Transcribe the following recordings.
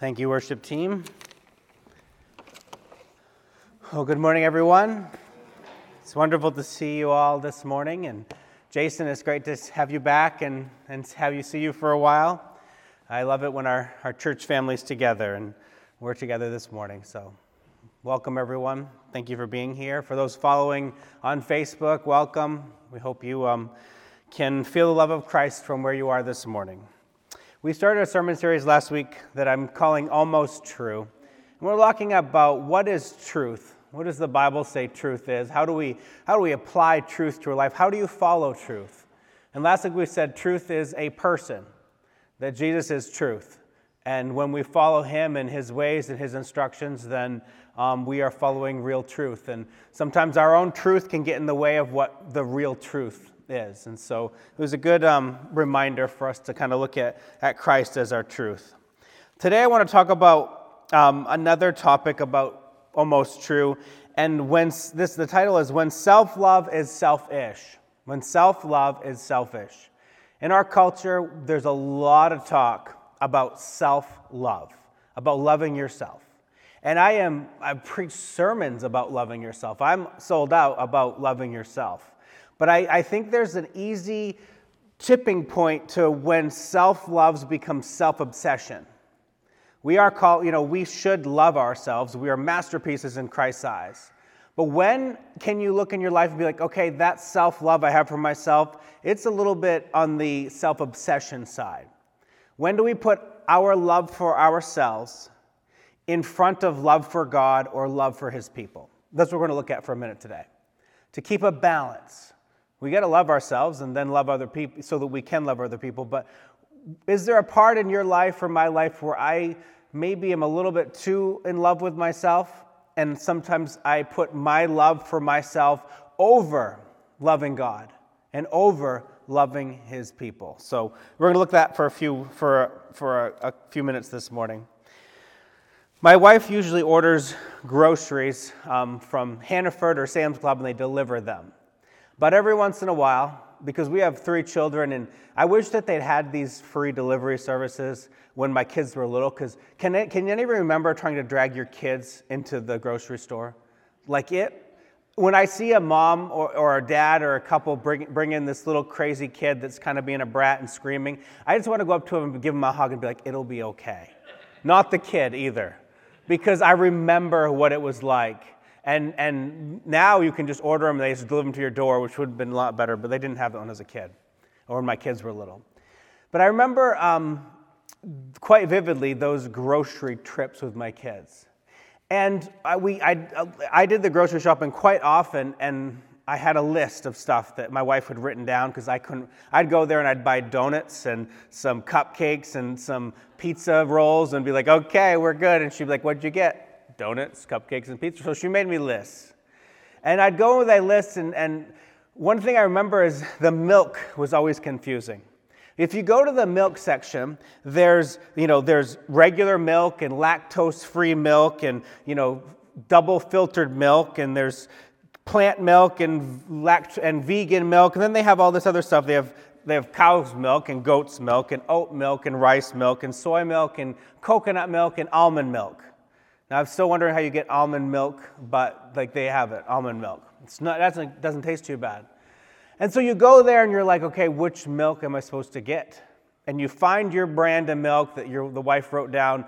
Thank you, worship team. Well, good morning, everyone. It's wonderful to see you all this morning. And Jason, it's great to have you back and see you for a while. I love it when our church family's together, and we're together this morning. So welcome, everyone. Thank you for being here. For those following on Facebook, welcome. We hope you can feel the love of Christ from where you are this morning. We started a sermon series last week that I'm calling Almost True. And we're talking about what is truth? What does the Bible say truth is? How do we apply truth to our life? How do you follow truth? And last week we said truth is a person, that Jesus is truth. And when we follow him and his ways and his instructions, then we are following real truth. And sometimes our own truth can get in the way of what the real truth is. And so it was a good reminder for us to kind of look at Christ as our truth. Today I want to talk about another topic about almost true, and the title is When Self-Love is Selfish. When self-love is selfish. In our culture, there's a lot of talk about self-love, about loving yourself. And I preach sermons about loving yourself. I'm sold out about loving yourself. But I think there's an easy tipping point to when self-love becomes self-obsession. We are called, we should love ourselves. We are masterpieces in Christ's eyes. But when can you look in your life and be like, okay, that self-love I have for myself, it's a little bit on the self-obsession side. When do we put our love for ourselves in front of love for God or love for his people? That's what we're going to look at for a minute today. To keep a balance. We got to love ourselves and then love other people so that we can love other people. But is there a part in your life or my life where I maybe am a little bit too in love with myself, and sometimes I put my love for myself over loving God and over loving his people? So we're going to look at that for a few minutes this morning. My wife usually orders groceries from Hannaford or Sam's Club, and they deliver them. But every once in a while, because we have 3 children, and I wish that they'd had these free delivery services when my kids were little, because can any of you remember trying to drag your kids into the grocery store? When I see a mom or a dad or a couple bring in this little crazy kid that's kind of being a brat and screaming, I just want to go up to him and give him a hug and be like, it'll be okay. Not the kid either, because I remember what it was like. And now you can just order them and they just deliver them to your door, which would have been a lot better, but they didn't have it when I was a kid or when my kids were little. But I remember quite vividly those grocery trips with my kids. And I did the grocery shopping quite often, and I had a list of stuff that my wife had written down because I'd go there and I'd buy donuts and some cupcakes and some pizza rolls and be like, okay, we're good. And she'd be like, what'd you get? Donuts, cupcakes, and pizza. So she made me lists. And I'd go with that list, and one thing I remember is the milk was always confusing. If you go to the milk section, there's regular milk and lactose-free milk and, double filtered milk, and there's plant milk and vegan milk, and then they have all this other stuff. They have cow's milk and goat's milk and oat milk and rice milk and soy milk and coconut milk and almond milk. Now, I'm still wondering how you get almond milk, but they have it, almond milk. That doesn't taste too bad. And so you go there and you're like, okay, which milk am I supposed to get? And you find your brand of milk that the wife wrote down,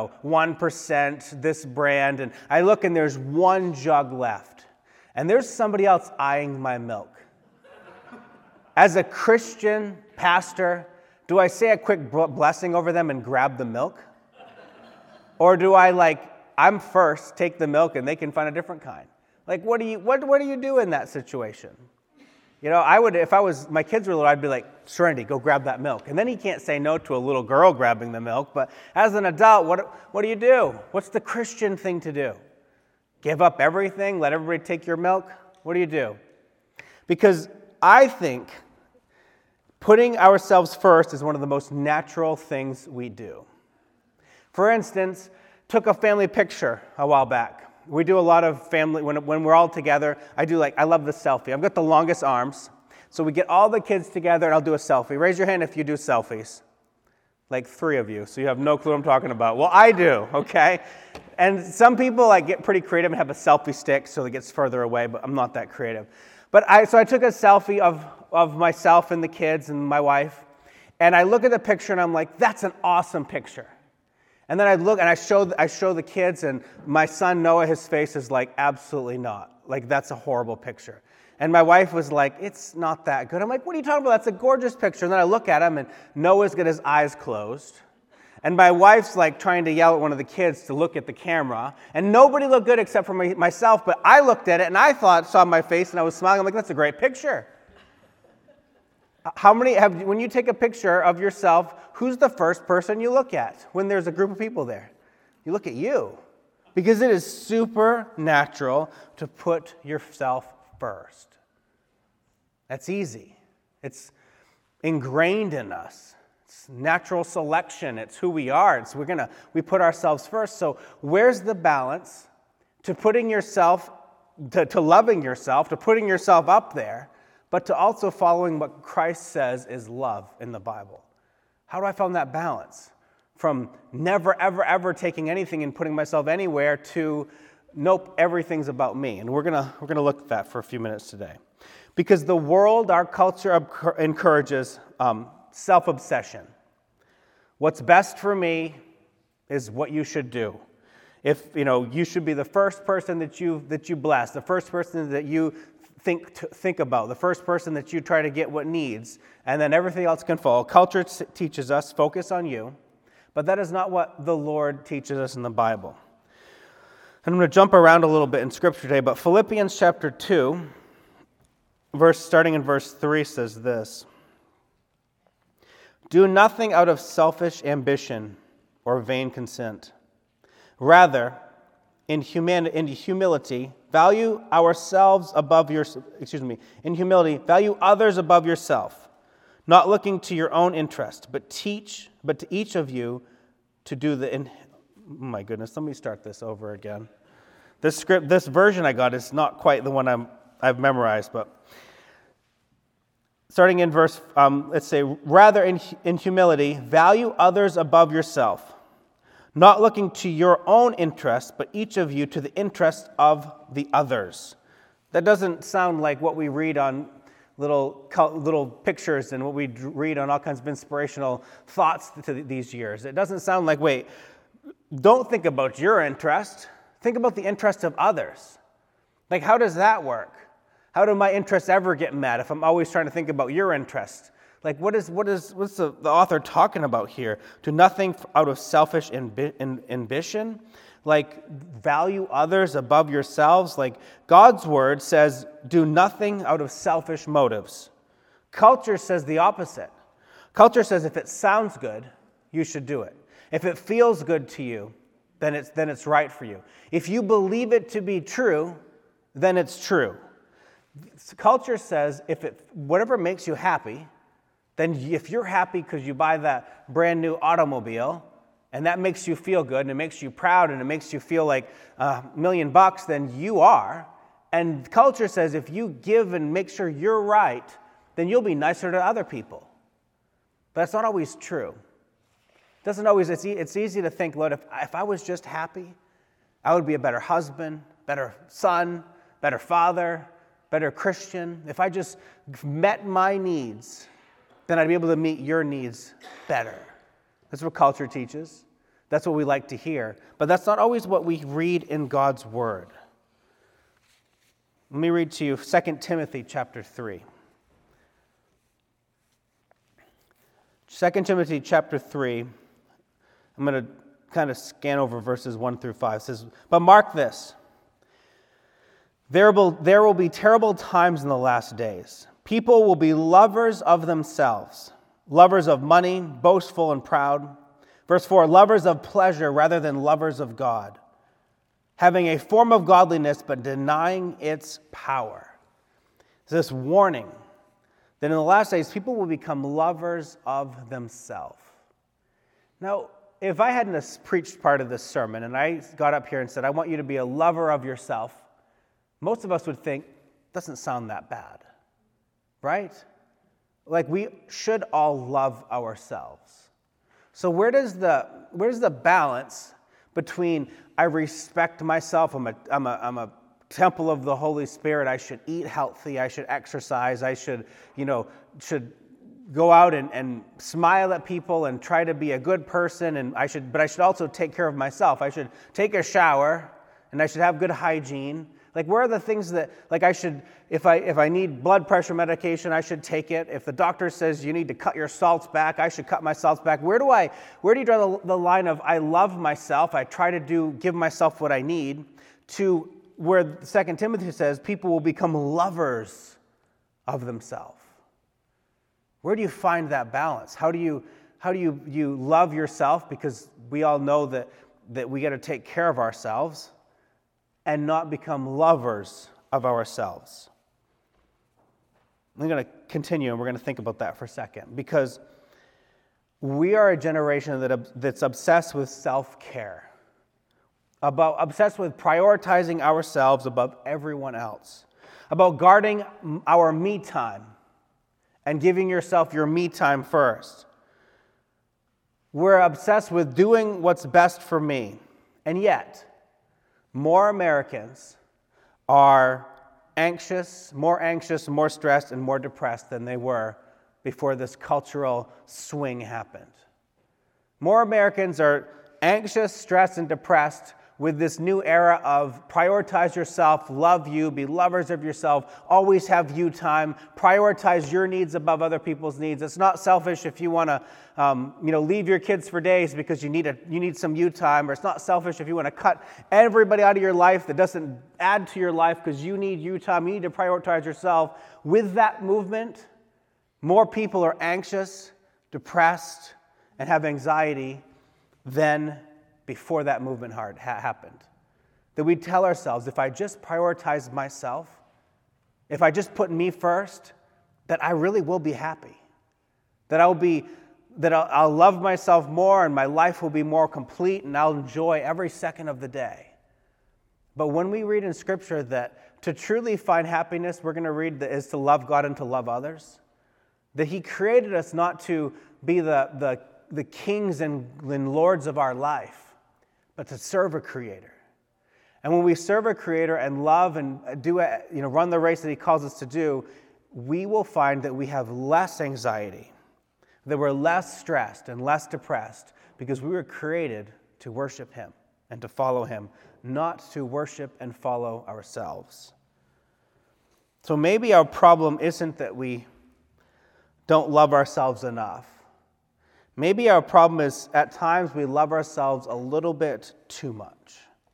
1%, this brand. And I look and there's one jug left. And there's somebody else eyeing my milk. As a Christian pastor, do I say a quick blessing over them and grab the milk? Or do I'm first, take the milk, and they can find a different kind? What do you do in that situation? I would, if my kids were little, I'd be like, Serenity, go grab that milk. And then he can't say no to a little girl grabbing the milk. But as an adult, what do you do? What's the Christian thing to do? Give up everything? Let everybody take your milk? What do you do? Because I think putting ourselves first is one of the most natural things we do. For instance, took a family picture a while back. We do a lot of family, when we're all together, I love the selfie. I've got the longest arms, so we get all the kids together and I'll do a selfie. Raise your hand if you do selfies. Like 3 of you, so you have no clue what I'm talking about. Well, I do, okay? And some people like get pretty creative and have a selfie stick so it gets further away, but I'm not that creative. So I took a selfie of myself and the kids and my wife, and I look at the picture and I'm like, that's an awesome picture. And then I look and I show the kids, and my son Noah, his face is like, absolutely not. Like, that's a horrible picture. And my wife was like, it's not that good. I'm like, what are you talking about? That's a gorgeous picture. And then I look at him, and Noah's got his eyes closed. And my wife's like trying to yell at one of the kids to look at the camera. And nobody looked good except for myself. But I looked at it, and I saw my face, and I was smiling. I'm like, that's a great picture. When you take a picture of yourself, who's the first person you look at when there's a group of people there? You look at you. Because it is supernatural to put yourself first. That's easy. It's ingrained in us. It's natural selection. It's who we are. We put ourselves first. So where's the balance to putting yourself, to loving yourself, to putting yourself up there, but to also following what Christ says is love in the Bible? How do I find that balance? From never, ever, ever taking anything and putting myself anywhere to, nope, everything's about me. And we're gonna look at that for a few minutes today. Because the world, our culture encourages self-obsession. What's best for me is what you should do. If you should be the first person that you bless, the first person that you think about, the first person that you try to get what needs, and then everything else can follow. Culture teaches us focus on you, but that is not what the Lord teaches us in the Bible. And I'm going to jump around a little bit in Scripture today, but Philippians chapter 2, starting in verse 3 says this: "Do nothing out of selfish ambition or vain conceit. Rather, in humility, value ourselves above in humility, value others above yourself, not looking to your own interest, but to each of you to do oh my goodness, let me start this over again. This version I got is not quite the one I've memorized, but starting in verse, let's say, rather in humility, value others above yourself, not looking to your own interest, but each of you to the interest of the others." That doesn't sound like what we read on little pictures and what we read on all kinds of inspirational thoughts to these years. It doesn't sound like, wait, don't think about your interest. Think about the interest of others. Like, how does that work? How do my interests ever get met if I'm always trying to think about your interest? Like, what's the author talking about here? Do nothing out of selfish ambition? Like, value others above yourselves? Like, God's word says, do nothing out of selfish motives. Culture says the opposite. Culture says if it sounds good, you should do it. If it feels good to you, then it's right for you. If you believe it to be true, then it's true. Culture says whatever makes you happy, then if you're happy because you buy that brand new automobile, and that makes you feel good, and it makes you proud, and it makes you feel like $1 million, then you are. And culture says if you give and make sure you're right, then you'll be nicer to other people. But that's not always true. It's easy to think, Lord, if I was just happy, I would be a better husband, better son, better father, better Christian. If I just met my needs, then I'd be able to meet your needs better. That's what culture teaches. That's what we like to hear. But that's not always what we read in God's word. Let me read to you 2 Timothy chapter 3. 2 Timothy chapter 3, I'm going to kind of scan over verses 1 through 5. It says, "But mark this, there will be terrible times in the last days. People will be lovers of themselves, lovers of money, boastful and proud." Verse 4, "Lovers of pleasure rather than lovers of God, having a form of godliness but denying its power." It's this warning that in the last days, people will become lovers of themselves. Now, if I hadn't preached part of this sermon and I got up here and said, I want you to be a lover of yourself, most of us would think, doesn't sound that bad, right? Like, we should all love ourselves. So where does the balance between I respect myself, I'm a temple of the Holy Spirit, I should eat healthy, I should exercise, I should go out and smile at people and try to be a good person, but I should also take care of myself. I should take a shower and I should have good hygiene. Like, where are the things that, like, I should, if I need blood pressure medication, I should take it. If the doctor says you need to cut your salts back, I should cut my salts back. Where do you draw the line of I love myself, I try to give myself what I need, to where 2 Timothy says people will become lovers of themselves? Where do you find that balance? How do you love yourself? Because we all know that we got to take care of ourselves and not become lovers of ourselves. I'm going to continue, and we're going to think about that for a second, because we are a generation that's obsessed with self-care, obsessed with prioritizing ourselves above everyone else, about guarding our me time and giving yourself your me time first. We're obsessed with doing what's best for me, and yet more Americans are more stressed, and more depressed than they were before this cultural swing happened. More Americans are anxious, stressed, and depressed with this new era of prioritize yourself, love you, be lovers of yourself, always have you time, prioritize your needs above other people's needs. It's not selfish if you want to leave your kids for days because you need some you time, or it's not selfish if you want to cut everybody out of your life that doesn't add to your life because you need you time. You need to prioritize yourself. With that movement, more people are anxious, depressed, and have anxiety than before that movement happened. That we tell ourselves, if I just prioritize myself, if I just put me first, that I really will be happy. That I'll love myself more, and my life will be more complete, and I'll enjoy every second of the day. But when we read in Scripture that to truly find happiness, we're going to read that is to love God and to love others. That He created us not to be the kings and lords of our life, but to serve a Creator. And when we serve a Creator and love and run the race that He calls us to do, we will find that we have less anxiety, that we're less stressed and less depressed, because we were created to worship Him and to follow Him, not to worship and follow ourselves. So maybe our problem isn't that we don't love ourselves enough. Maybe our problem is at times we love ourselves a little bit too much.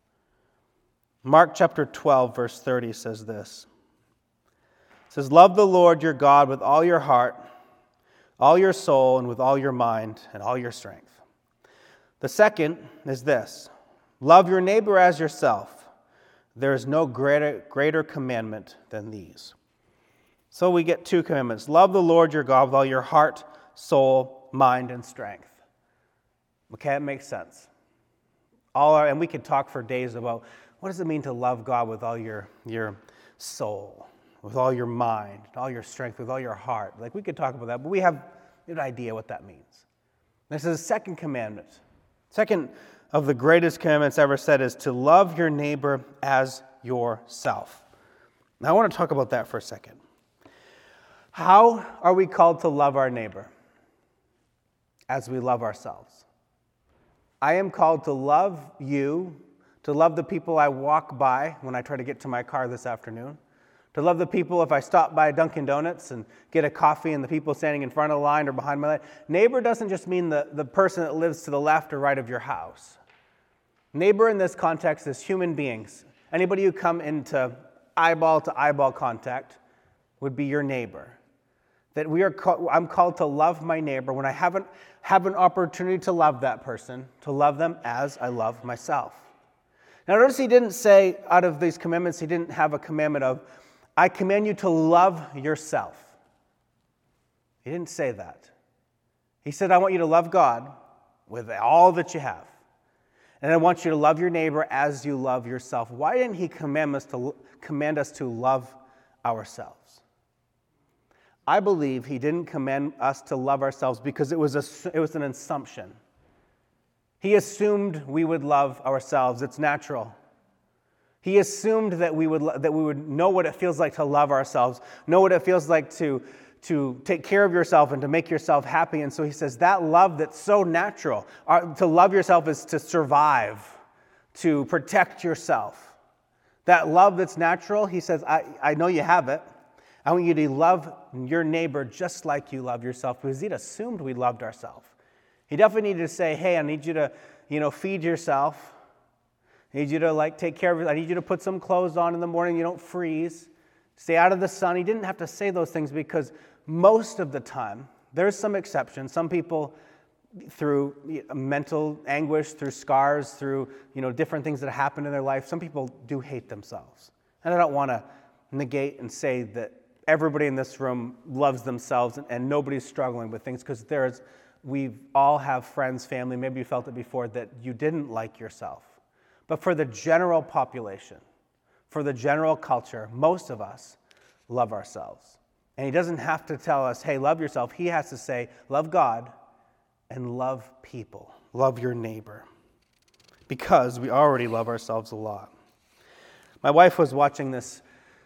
Mark chapter 12, verse 30 says this. It says, "Love the Lord your God with all your heart, all your soul, and with all your mind and all your strength." The second is this: love your neighbor as yourself. There is no greater commandment than these. So we get two commandments. Love the Lord your God with all your heart, soul, mind, and strength. Okay, it makes sense. And we could talk for days about what does it mean to love God with all your soul, with all your mind, all your strength, with all your heart. Like, we could talk about that, but we have an idea what that means. This is the second commandment. Second of the greatest commandments ever said is to love your neighbor as yourself. Now I want to talk about that for a second. How are we called to love our neighbor? As we love ourselves. I am called to love you, to love the people I walk by when I try to get to my car this afternoon, to love the people if I stop by Dunkin' Donuts and get a coffee and the people standing in front of the line or behind my line. Neighbor doesn't just mean the person that lives to the left or right of your house. Neighbor in this context is human beings. Anybody who come into eyeball-to-eyeball contact would be your neighbor. That I'm called to love my neighbor when I haven't have an opportunity to love that person, to love them as I love myself. Now notice he didn't say, out of these commandments, he didn't have a commandment of, I command you to love yourself. He didn't say that. He said, I want you to love God with all that you have. And I want you to love your neighbor as you love yourself. Why didn't he command us to love ourselves? I believe he didn't command us to love ourselves because it was an assumption. He assumed we would love ourselves. It's natural. He assumed that we would know what it feels like to love ourselves, know what it feels like to take care of yourself and to make yourself happy. And so he says that love that's so natural, to love yourself is to survive, to protect yourself. That love that's natural, he says, I know you have it. I want you to love your neighbor just like you love yourself, because he'd assumed we loved ourselves. He definitely needed to say, hey, I need you to, feed yourself. I need you to take care of it. I need you to put some clothes on in the morning. You don't freeze. Stay out of the sun. He didn't have to say those things because most of the time, there's some exceptions. Some people, through mental anguish, through scars, through different things that happen in their life, some people do hate themselves. And I don't want to negate and say that everybody in this room loves themselves and nobody's struggling with things, because we all have friends, family, maybe you felt it before, that you didn't like yourself. But for the general population, for the general culture, most of us love ourselves. And he doesn't have to tell us, hey, love yourself. He has to say, love God and love people. Love your neighbor. Because we already love ourselves a lot. My wife was watching this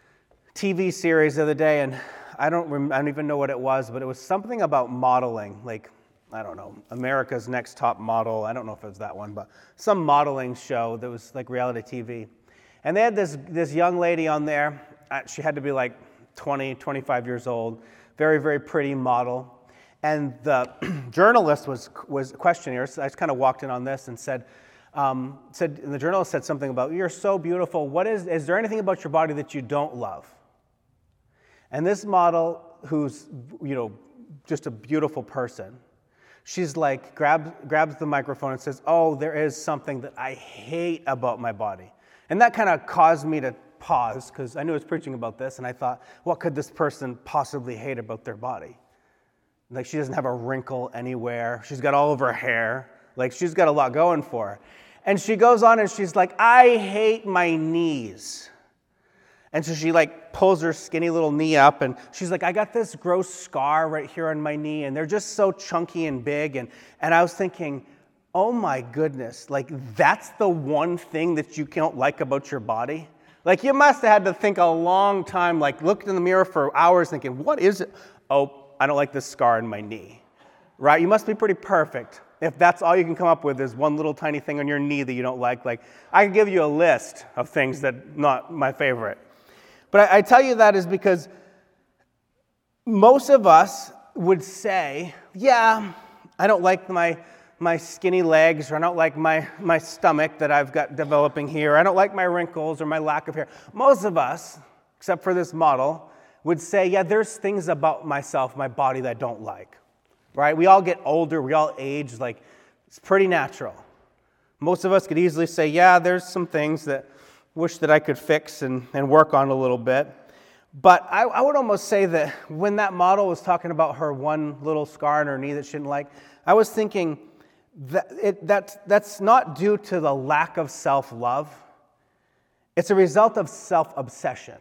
TV series the other day, and I don't even know what it was, but it was something about modeling, I don't know, America's Next Top Model. I don't know if it was that one, but some modeling show that was like reality TV. And they had this young lady on there. She had to be 20, 25 years old, very, very pretty model. And the journalist was questioning her. So I just kind of walked in on this and said, and the journalist said something about, you're so beautiful. Is there anything about your body that you don't love? And this model, who's, just a beautiful person, she's grabs the microphone and says, oh, there is something that I hate about my body. And that kind of caused me to pause, because I knew I was preaching about this, and I thought, what could this person possibly hate about their body? She doesn't have a wrinkle anywhere. She's got all of her hair. She's got a lot going for her. And she goes on and she's like, I hate my knees. And so she pulls her skinny little knee up, and she's like, I got this gross scar right here on my knee, and they're just so chunky and big. And I was thinking, oh my goodness, that's the one thing that you don't like about your body? You must have had to think a long time, looked in the mirror for hours thinking, what is it? Oh, I don't like this scar in my knee, right? You must be pretty perfect if that's all you can come up with is one little tiny thing on your knee that you don't like. I can give you a list of things that not my favorite. But I tell you that is because most of us would say, yeah, I don't like my skinny legs, or I don't like my stomach that I've got developing here. I don't like my wrinkles or my lack of hair. Most of us, except for this model, would say, yeah, there's things about myself, my body, that I don't like, right? We all get older. We all age. It's pretty natural. Most of us could easily say, yeah, there's some things that wish that I could fix and work on a little bit. But I would almost say that when that model was talking about her one little scar on her knee that she didn't like, I was thinking that's not due to the lack of self-love. It's a result of self-obsession.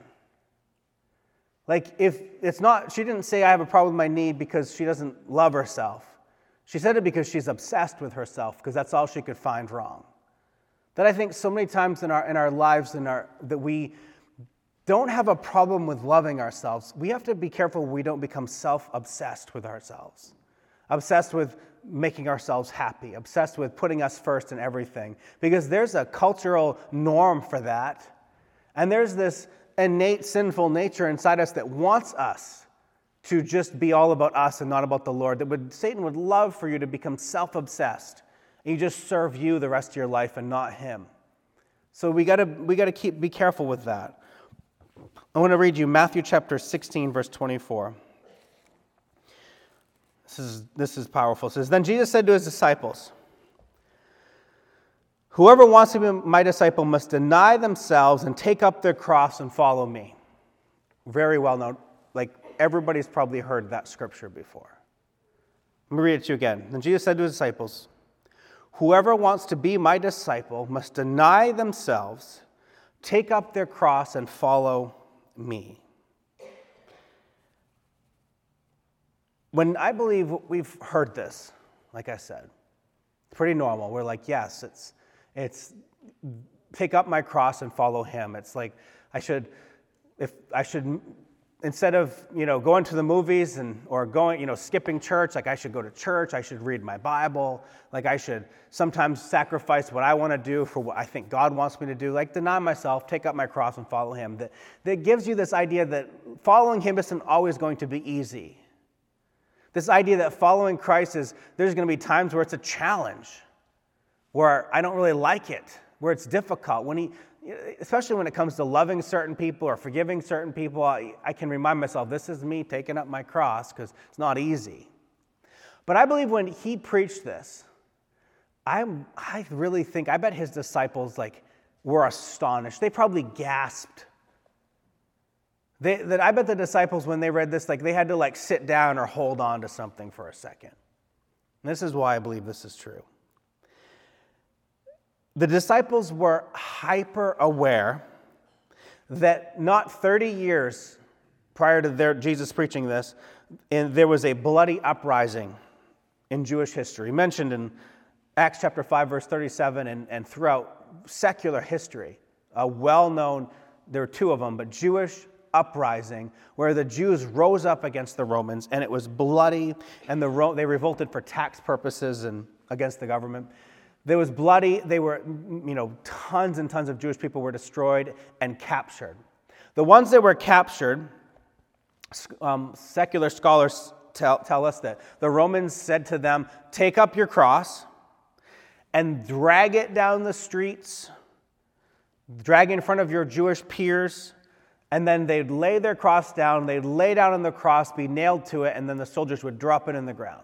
If it's not, she didn't say I have a problem with my knee because she doesn't love herself. She said it because she's obsessed with herself, because that's all she could find wrong. That I think so many times in our lives that we don't have a problem with loving ourselves. We have to be careful we don't become self-obsessed with ourselves. Obsessed with making ourselves happy. Obsessed with putting us first in everything. Because there's a cultural norm for that. And there's this innate sinful nature inside us that wants us to just be all about us and not about the Lord. Satan would love for you to become self-obsessed. And you just serve you the rest of your life and not him. So we gotta be careful with that. I want to read you Matthew chapter 16, verse 24. This is powerful. It says, then Jesus said to his disciples, whoever wants to be my disciple must deny themselves and take up their cross and follow me. Very well known. Everybody's probably heard that scripture before. Let me read it to you again. Then Jesus said to his disciples, whoever wants to be my disciple must deny themselves, take up their cross, and follow me. When I believe we've heard this, like I said, pretty normal. We're like, yes, it's pick up my cross and follow him. It's like I should instead of, going to the movies or going, skipping church, like I should go to church, I should read my Bible, like I should sometimes sacrifice what I want to do for what I think God wants me to do, like deny myself, take up my cross and follow him. That gives you this idea that following him isn't always going to be easy. This idea that following Christ there's going to be times where it's a challenge, where I don't really like it, where it's difficult. Especially when it comes to loving certain people or forgiving certain people, I can remind myself, this is me taking up my cross, because it's not easy. But I believe when he preached this, I really think, I bet his disciples were astonished. They probably gasped. I bet the disciples, when they read this, they had to sit down or hold on to something for a second. And this is why I believe this is true. The disciples were hyper aware that not 30 years prior to Jesus preaching this, there was a bloody uprising in Jewish history, mentioned in Acts chapter 5, verse 37, and throughout secular history. A well-known, there were two of them, but Jewish uprising where the Jews rose up against the Romans, and it was bloody, and they revolted for tax purposes and against the government. There was bloody. They were, tons and tons of Jewish people were destroyed and captured. The ones that were captured, secular scholars tell us that the Romans said to them, take up your cross and drag it down the streets, drag it in front of your Jewish peers, and then they'd lay their cross down, they'd lay down on the cross, be nailed to it, and then the soldiers would drop it in the ground.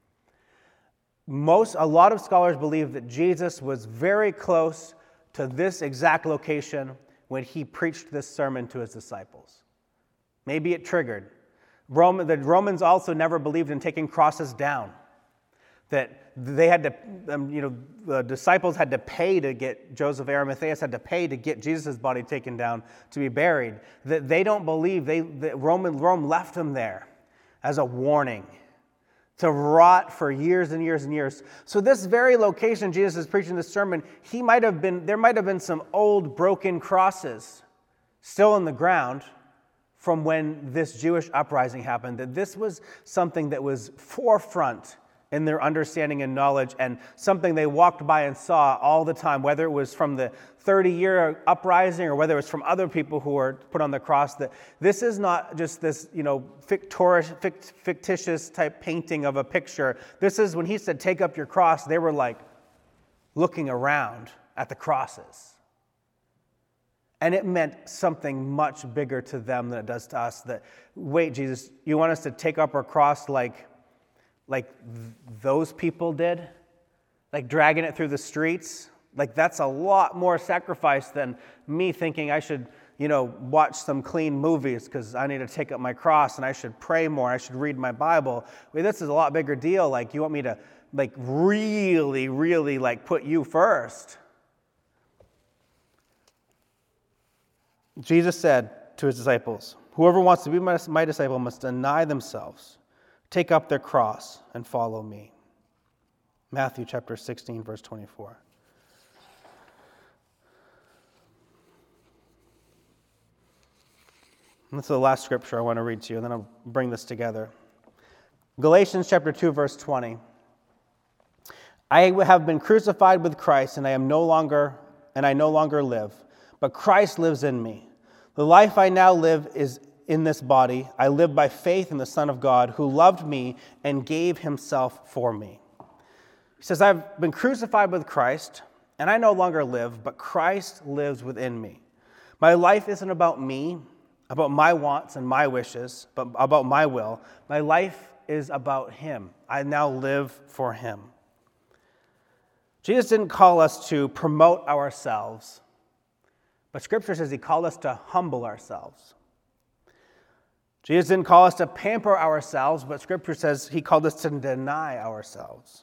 A lot of scholars believe that Jesus was very close to this exact location when he preached this sermon to his disciples. Maybe it triggered. The Romans also never believed in taking crosses down. That they had to, the disciples had to pay to get, Joseph Arimatheus had to pay to get Jesus' body taken down to be buried. That they don't believe, that Rome left them there as a warning to rot for years and years and years. So this very location Jesus is preaching this sermon, there might have been some old broken crosses still in the ground from when this Jewish uprising happened, that this was something that was forefront in their understanding and knowledge, and something they walked by and saw all the time, whether it was from the 30-year uprising or whether it was from other people who were put on the cross, that this is not just this, fictitious type painting of a picture. This is when he said, take up your cross, they were looking around at the crosses. And it meant something much bigger to them than it does to us, that, wait, Jesus, you want us to take up our cross like those people did? Dragging it through the streets? That's a lot more sacrifice than me thinking I should, watch some clean movies because I need to take up my cross and I should pray more, I should read my Bible. This is a lot bigger deal. You want me to, really, really, put you first. Jesus said to his disciples, whoever wants to be my disciple must deny themselves, take up their cross, and follow me. Matthew chapter 16, verse 24. And this is the last scripture I want to read to you, and then I'll bring this together. Galatians chapter 2, verse 20. I have been crucified with Christ, and I no longer live, but Christ lives in me. The life I now live is in this body. I live by faith in the Son of God, who loved me and gave himself for me. He says, I've been crucified with Christ, and I no longer live, but Christ lives within me. My life isn't about me, about my wants and my wishes, but about my will. My life is about him. I now live for him. Jesus didn't call us to promote ourselves, but Scripture says he called us to humble ourselves. Jesus didn't call us to pamper ourselves, but Scripture says he called us to deny ourselves.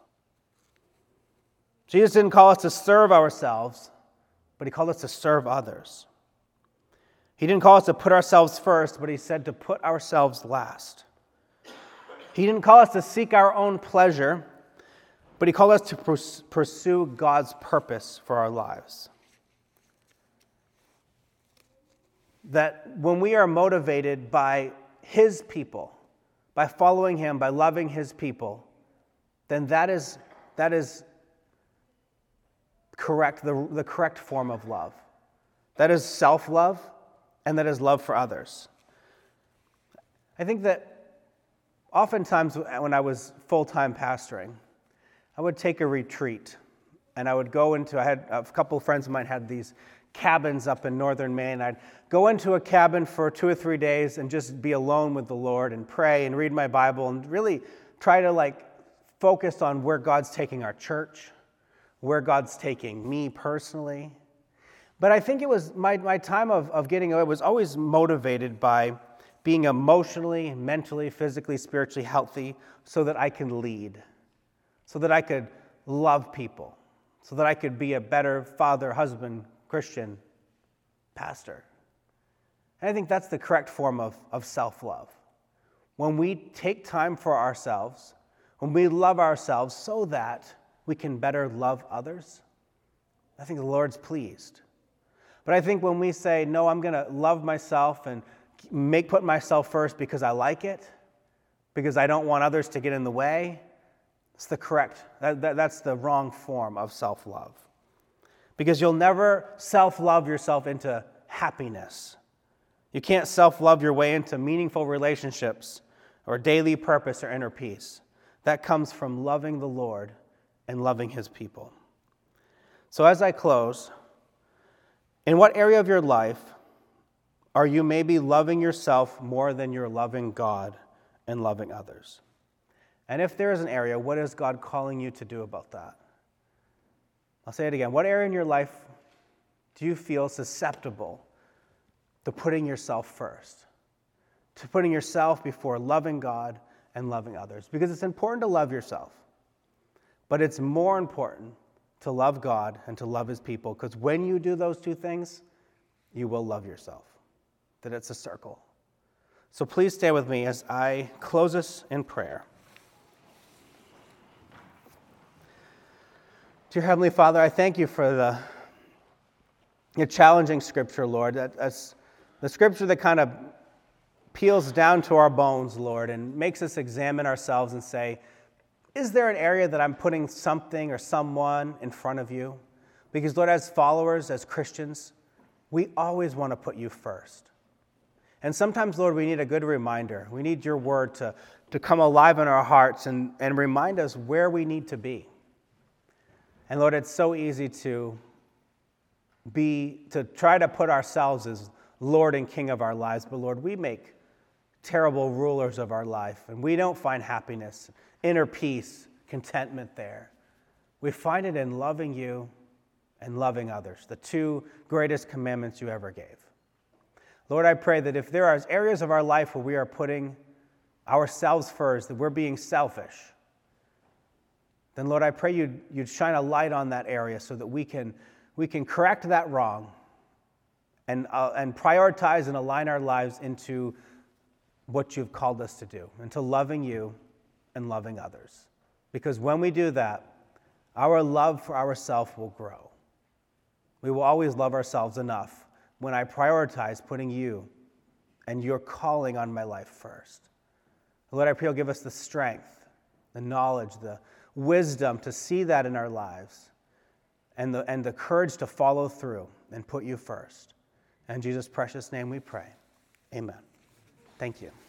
Jesus didn't call us to serve ourselves, but he called us to serve others. He didn't call us to put ourselves first, but he said to put ourselves last. He didn't call us to seek our own pleasure, but he called us to pursue God's purpose for our lives. That when we are motivated by his people, by following him, by loving his people, then that is correct, the correct form of love. That is self-love, and that is love for others. I think that oftentimes when I was full-time pastoring, I would take a retreat, and I would go into, I had a couple of friends of mine had these cabins up in northern Maine. I'd go into a cabin for 2 or 3 days and just be alone with the Lord and pray and read my Bible and really try to focus on where God's taking our church, where God's taking me personally. But I think it was my time of getting away was always motivated by being emotionally, mentally, physically, spiritually healthy so that I can lead, so that I could love people, so that I could be a better father, husband, Christian, pastor. And I think that's the correct form of self-love. When we take time for ourselves, when we love ourselves so that we can better love others, I think the Lord's pleased. But I think when we say, no, I'm going to love myself and put myself first because I like it, because I don't want others to get in the way, that's the wrong form of self-love. Because you'll never self-love yourself into happiness. You can't self-love your way into meaningful relationships or daily purpose or inner peace. That comes from loving the Lord and loving his people. So as I close, in what area of your life are you maybe loving yourself more than you're loving God and loving others? And if there is an area, what is God calling you to do about that? I'll say it again. What area in your life do you feel susceptible to putting yourself first? To putting yourself before loving God and loving others? Because it's important to love yourself. But it's more important to love God and to love his people. Because when you do those two things, you will love yourself. That it's a circle. So please stay with me as I close us in prayer. Dear Heavenly Father, I thank you for the challenging scripture, Lord. That's the scripture that kind of peels down to our bones, Lord, and makes us examine ourselves and say, is there an area that I'm putting something or someone in front of you? Because, Lord, as followers, as Christians, we always want to put you first. And sometimes, Lord, we need a good reminder. We need your word to come alive in our hearts and remind us where we need to be. And Lord, it's so easy to try to put ourselves as Lord and King of our lives. But Lord, we make terrible rulers of our life, and we don't find happiness, inner peace, contentment there. We find it in loving you and loving others, the two greatest commandments you ever gave. Lord, I pray that if there are areas of our life where we are putting ourselves first, that we're being selfish, then Lord, I pray you'd shine a light on that area so that we can correct that wrong and prioritize and align our lives into what you've called us to do, into loving you and loving others. Because when we do that, our love for ourselves will grow. We will always love ourselves enough when I prioritize putting you and your calling on my life first. Lord, I pray you'll give us the strength, the knowledge, the wisdom to see that in our lives, and the courage to follow through and put you first. In Jesus' precious name we pray. Amen. Thank you.